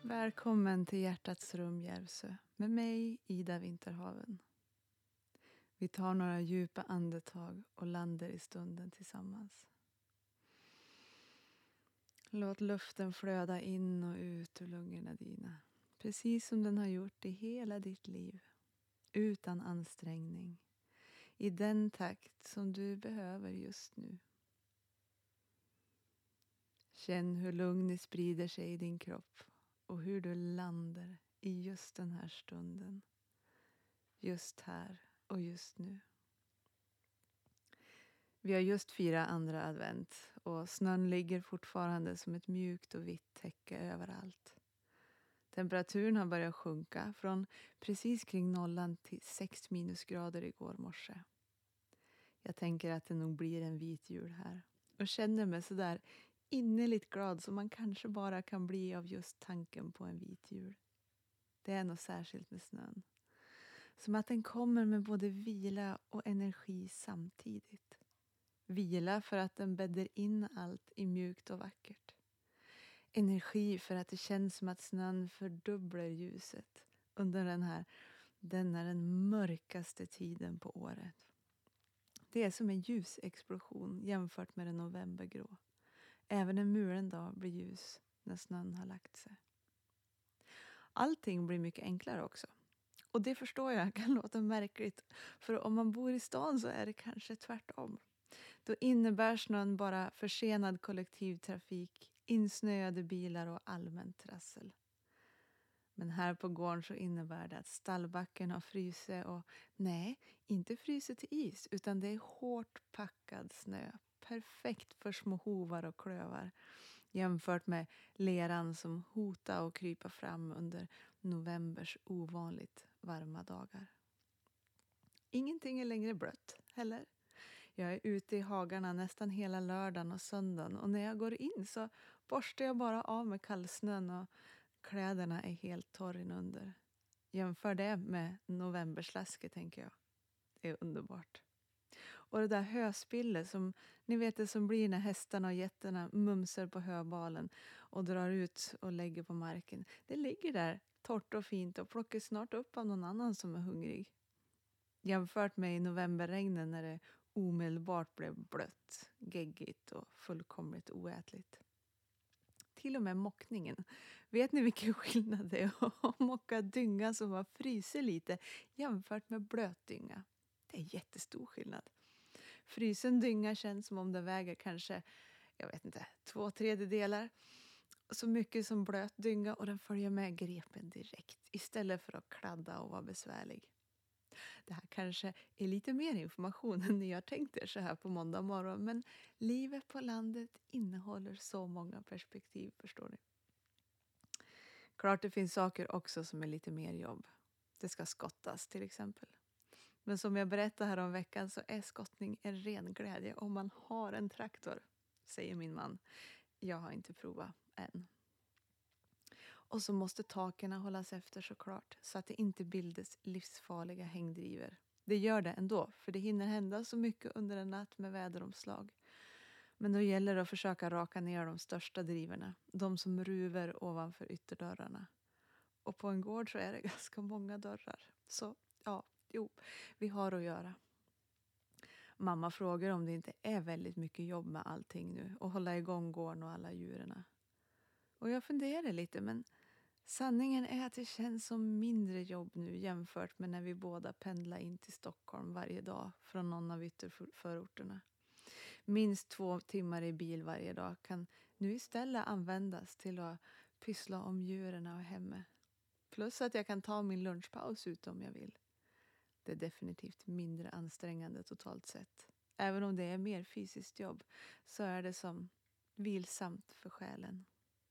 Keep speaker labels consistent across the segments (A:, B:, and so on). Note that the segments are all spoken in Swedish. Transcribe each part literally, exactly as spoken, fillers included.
A: Välkommen till Hjärtats rum Järvsö med mig Ida Vinterhaven. Vi tar några djupa andetag och landar i stunden tillsammans. Låt luften flöda in och ut ur lungorna dina. Precis som den har gjort i hela ditt liv. Utan ansträngning. I den takt som du behöver just nu. Känn hur lugnet sprider sig i din kropp. Och hur du landar i just den här stunden. Just här och just nu. Vi har just firat andra advent och snön ligger fortfarande som ett mjukt och vitt täcke överallt. Temperaturen har börjat sjunka från precis kring nollan till sex minusgrader igår morse. Jag tänker att det nog blir en vit jul här och känner mig så där innerligt glad som man kanske bara kan bli av just tanken på en vit jul. Det är något särskilt med snön. Som att den kommer med både vila och energi samtidigt. Vila för att den bäddar in allt i mjukt och vackert. Energi för att det känns som att snön fördubblar ljuset under den här, den är den mörkaste tiden på året. Det är som en ljusexplosion jämfört med den novembergrå. Även en mulen dag blir ljus när snön har lagt sig. Allting blir mycket enklare också. Och det förstår jag kan låta märkligt. För om man bor i stan så är det kanske tvärtom. Då innebär snön bara försenad kollektivtrafik, insnöade bilar och allmänt trassel. Men här på gården så innebär det att stallbacken har frysit och nej, inte frysit till is utan det är hårt packad snö. Perfekt för små hovar och klövar jämfört med leran som hotar att krypa fram under novembers ovanligt varma dagar. Ingenting är längre blött heller. Jag är ute i hagarna nästan hela lördagen och söndagen och när jag går in så borstar jag bara av med kallsnön och kläderna är helt torr inunder. Jämför det med novemberslasket tänker jag. Det är underbart. Och det där höspillet som ni vet det som blir när hästarna och getterna mumsar på höbalen och drar ut och lägger på marken. Det ligger där torrt och fint och plockas snart upp av någon annan som är hungrig. Jämfört med i novemberregnen när det omedelbart blev blött, geggigt och fullkomligt oätligt. Till och med mockningen. Vet ni vilken skillnad det är att mocka dynga som har fryser lite jämfört med blöt dynga? Det är jättestor skillnad. Frysen dynga känns som om det väger kanske, jag vet inte, två tredjedelar. Så mycket som blöt dynga och den följer med grepen direkt. Istället för att kladda och vara besvärlig. Det här kanske är lite mer information än ni har tänkt er så här på måndag morgon. Men livet på landet innehåller så många perspektiv, förstår ni. Klart det finns saker också som är lite mer jobb. Det ska skottas till exempel. Men som jag berättade här om veckan så är skottning en ren glädje om man har en traktor, säger min man. Jag har inte provat än. Och så måste taken hållas efter såklart så att det inte bildas livsfarliga hängdriver. Det gör det ändå för det hinner hända så mycket under en natt med väderomslag. Men då gäller det att försöka raka ner de största driverna. De som ruver ovanför ytterdörrarna. Och på en gård så är det ganska många dörrar. Så ja, jo, vi har att göra. Mamma frågar om det inte är väldigt mycket jobb med allting nu. Och hålla igång gården och alla djuren. Och jag funderar lite men sanningen är att det känns som mindre jobb nu jämfört med när vi båda pendlar in till Stockholm varje dag från någon av ytterförorterna. Minst två timmar i bil varje dag kan nu istället användas till att pyssla om djuren och hemma. Plus att jag kan ta min lunchpaus ut om jag vill. Det är definitivt mindre ansträngande totalt sett. Även om det är mer fysiskt jobb så är det som vilsamt för själen.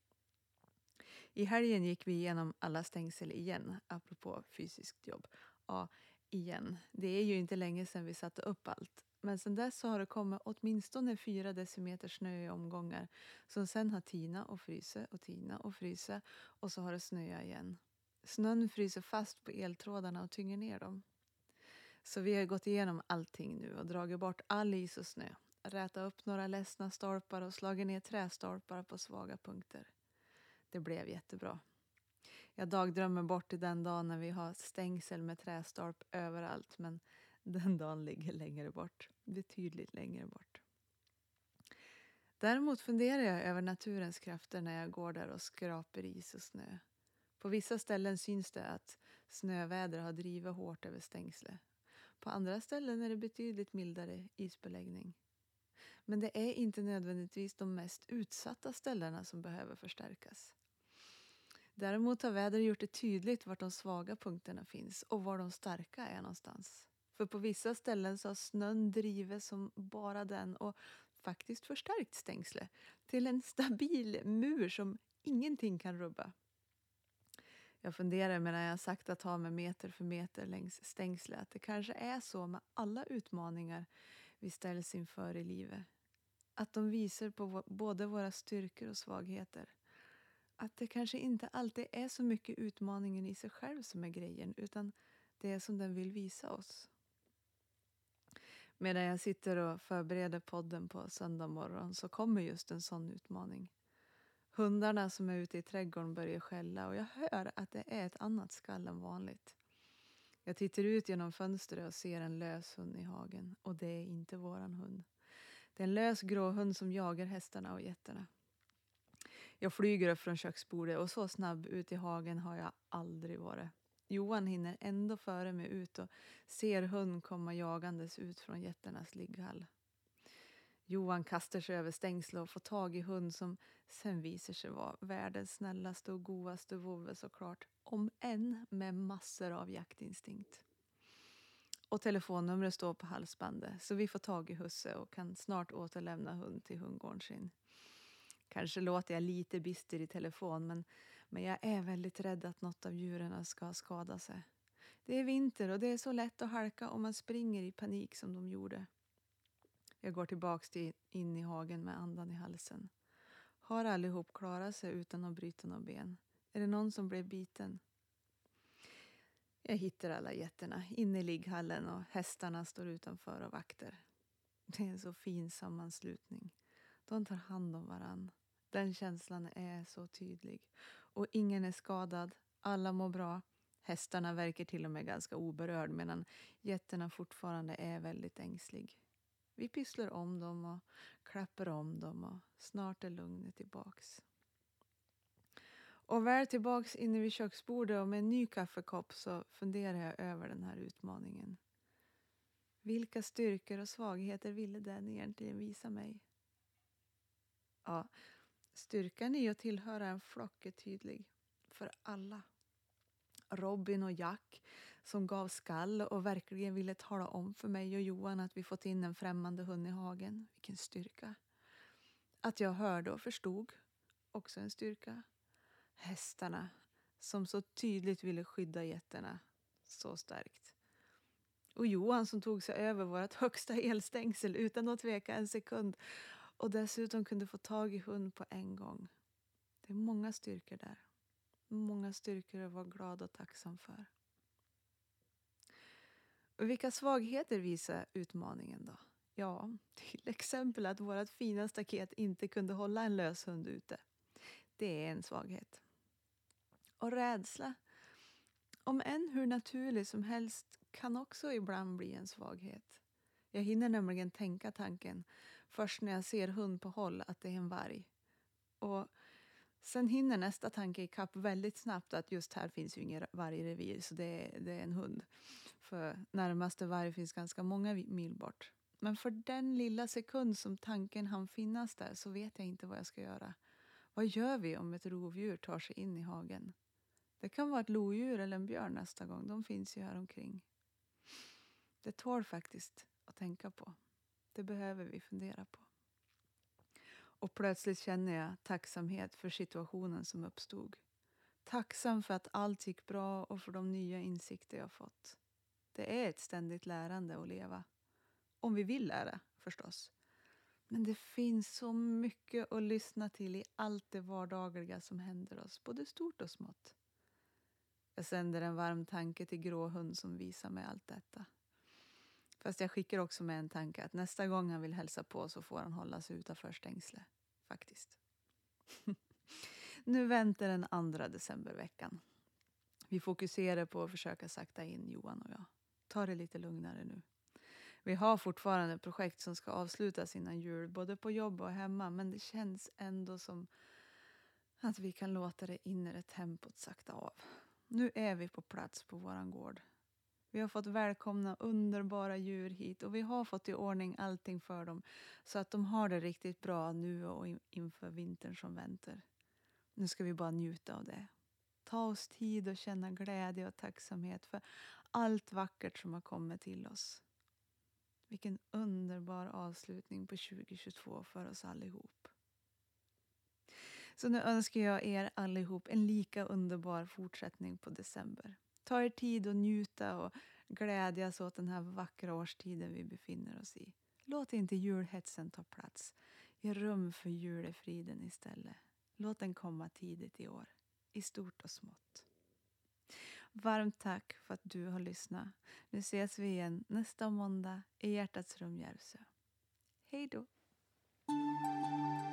A: I helgen gick vi igenom alla stängsel igen, apropå fysiskt jobb. Ja, igen. Det är ju inte länge sedan vi satte upp allt. Men sedan dess så har det kommit åtminstone fyra decimeter snö i omgångar. Som sen har tina och frysa och tina och frysa. Och så har det snöat igen. Snön fryser fast på eltrådarna och tynger ner dem. Så vi har gått igenom allting nu och dragit bort all is och snö. Räta upp några ledsna stolpar och slagit ner trästolpar på svaga punkter. Det blev jättebra. Jag dagdrömmer bort till den dagen när vi har stängsel med trästolp överallt, men den dagen ligger längre bort, betydligt längre bort. Däremot funderar jag över naturens krafter när jag går där och skrapar is och snö. På vissa ställen syns det att snöväder har drivit hårt över stängslet. På andra ställen är det betydligt mildare isbeläggning. Men det är inte nödvändigtvis de mest utsatta ställena som behöver förstärkas. Däremot har väder gjort det tydligt var de svaga punkterna finns och var de starka är någonstans. För på vissa ställen så har snön drivit som bara den och faktiskt förstärkt stängslet till en stabil mur som ingenting kan rubba. Jag funderar medan jag sakta tar mig meter för meter längs stängslet att det kanske är så med alla utmaningar vi ställs inför i livet. Att de visar på vår, både våra styrkor och svagheter. Att det kanske inte alltid är så mycket utmaningen i sig själv som är grejen, utan det är som den vill visa oss. Medan jag sitter och förbereder podden på söndag morgon så kommer just en sån utmaning. Hundarna som är ute i trädgården börjar skälla och jag hör att det är ett annat skall än vanligt. Jag tittar ut genom fönstret och ser en lös hund i hagen och det är inte våran hund. Det är en lös grå hund som jagar hästarna och getterna. Jag flyger upp från köksbordet och så snabb ut i hagen har jag aldrig varit. Johan hinner ändå före mig ut och ser hund komma jagandes ut från getternas ligghall. Johan kastar sig över stängslet och får tag i hund som sen visar sig vara världens snällaste och godaste vovve såklart. Om än med massor av jaktinstinkt. Och telefonnumret står på halsbandet så vi får tag i husse och kan snart återlämna hund till hundgården sin. Kanske låter jag lite bister i telefon men, men jag är väldigt rädd att något av djuren ska skada sig. Det är vinter och det är så lätt att halka om man springer i panik som de gjorde. Jag går tillbaks till in i hagen med andan i halsen. Har allihop klarat sig utan att bryta några ben? Är det någon som blev biten? Jag hittar alla getterna inne i ligghallen och hästarna står utanför och vakter. Det är en så fin sammanslutning. De tar hand om varann. Den känslan är så tydlig. Och ingen är skadad. Alla mår bra. Hästarna verkar till och med ganska oberörd medan getterna fortfarande är väldigt ängslig. Vi pysslar om dem och klappar om dem och snart är lugnet tillbaks. Och väl tillbaks inne vid köksbordet och med en ny kaffekopp så funderar jag över den här utmaningen. Vilka styrkor och svagheter ville den egentligen visa mig? Ja, styrkan i att tillhöra en flock är tydlig för alla. Robin och Jack som gav skall och verkligen ville tala om för mig och Johan att vi fått in en främmande hund i hagen. Vilken styrka. Att jag hörde och förstod. Också en styrka. Hästarna som så tydligt ville skydda getterna. Så starkt. Och Johan som tog sig över vårt högsta elstängsel utan att tveka en sekund. Och dessutom kunde få tag i hund på en gång. Det är många styrkor där. Många styrkor att vara glad och tacksam för. Och vilka svagheter visar utmaningen då? Ja, till exempel att vårt fina staket inte kunde hålla en lös hund ute. Det är en svaghet. Och rädsla, om än hur naturlig som helst, kan också ibland bli en svaghet. Jag hinner nämligen tänka tanken först när jag ser hund på håll att det är en varg. Och sen hinner nästa tanke i kapp väldigt snabbt att just här finns ju ingen vargrevir så det är, det är en hund. För närmaste varg finns ganska många mil bort. Men för den lilla sekund som tanken hann finnas där så vet jag inte vad jag ska göra. Vad gör vi om ett rovdjur tar sig in i hagen? Det kan vara ett lodjur eller en björn nästa gång. De finns ju här omkring. Det tål faktiskt att tänka på. Det behöver vi fundera på. Och plötsligt känner jag tacksamhet för situationen som uppstod. Tacksam för att allt gick bra och för de nya insikter jag fått. Det är ett ständigt lärande att leva. Om vi vill lära, förstås. Men det finns så mycket att lyssna till i allt det vardagliga som händer oss, både stort och smått. Jag sänder en varm tanke till grå hund som visar mig allt detta. Fast jag skickar också med en tanke att nästa gång han vill hälsa på så får han hålla sig utanför stängslet. Faktiskt. Nu väntar den andra decemberveckan. Vi fokuserar på att försöka sakta in, Johan och jag. Ta det lite lugnare nu. Vi har fortfarande projekt som ska avslutas innan jul, både på jobb och hemma. Men det känns ändå som att vi kan låta det inre tempot sakta av. Nu är vi på plats på våran gård. Vi har fått välkomna underbara djur hit och vi har fått i ordning allting för dem så att de har det riktigt bra nu och in- inför vintern som väntar. Nu ska vi bara njuta av det. Ta oss tid och känna glädje och tacksamhet för allt vackert som har kommit till oss. Vilken underbar avslutning på tjugohundratjugotvå för oss allihop. Så nu önskar jag er allihop en lika underbar fortsättning på december. Ta er tid att njuta och glädjas åt den här vackra årstiden vi befinner oss i. Låt inte julhetsen ta plats. Ge rum för julefriden istället. Låt den komma tidigt i år, i stort och smått. Varmt tack för att du har lyssnat. Nu ses vi igen nästa måndag i Hjärtats rum Järvsö. Hej då!